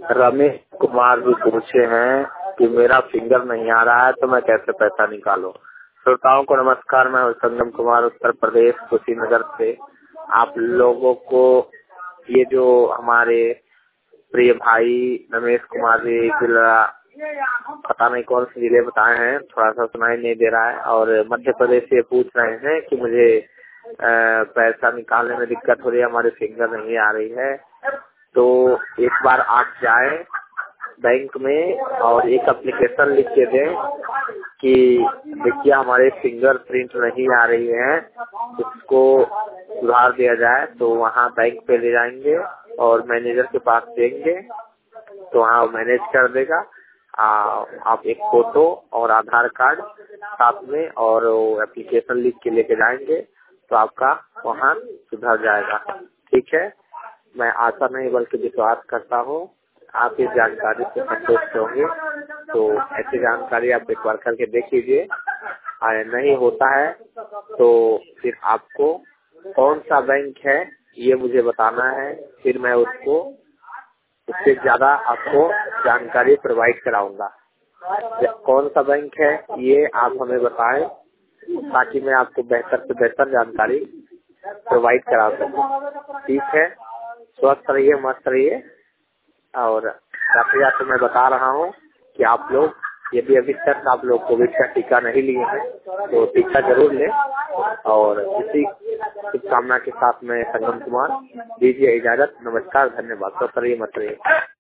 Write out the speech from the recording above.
रमेश कुमार जी पूछे हैं कि मेरा फिंगर नहीं आ रहा है तो मैं कैसे पैसा निकालूं। श्रोताओं को नमस्कार, मैं संगम कुमार उत्तर प्रदेश कुशीनगर से। आप लोगों को ये जो हमारे प्रिय भाई रमेश कुमार जी जिला पता नहीं कौन से जिले बताए हैं, थोड़ा सा सुनाई नहीं दे रहा है, और मध्य प्रदेश से पूछ रहे हैं कि मुझे पैसा निकालने में दिक्कत हो रही है, हमारे फिंगर नहीं आ रही है। तो एक बार आप जाएं बैंक में और एक एप्लीकेशन लिख के दें कि देखिए हमारे फिंगर प्रिंट नहीं आ रही है, उसको सुधार दिया जाए। तो वहाँ बैंक पे ले जाएंगे और मैनेजर के पास देंगे तो वहाँ मैनेज कर देगा। आप एक फोटो और आधार कार्ड साथ में और एप्लीकेशन लिख के लेके जाएंगे तो आपका वहाँ सुधर जाएगा। ठीक है, मैं आशा नहीं बल्कि विश्वास करता हूँ आप इस जानकारी से संतुष्ट होंगे। तो ऐसी जानकारी आप एक बार करके देख लीजिए, नहीं होता है तो फिर आपको कौन सा बैंक है ये मुझे बताना है, फिर मैं उसको उससे ज्यादा आपको जानकारी प्रोवाइड कराऊंगा। कौन सा बैंक है ये आप हमें बताएं ताकि मैं आपको बेहतर से बेहतर जानकारी प्रोवाइड करा सकूं। ठीक है, स्वस्थ रहिए, मस्त रहिए। और जाते जाते मैं बता रहा हूँ कि आप लोग यदि अभी तक आप लोग कोविड का टीका नहीं लिए हैं तो टीका जरूर लें। और इसी शुभकामना के साथ मैं संगम कुमार दीजिए इजाजत। नमस्कार, धन्यवाद। स्वस्थ रहिए, मस्त रहिए।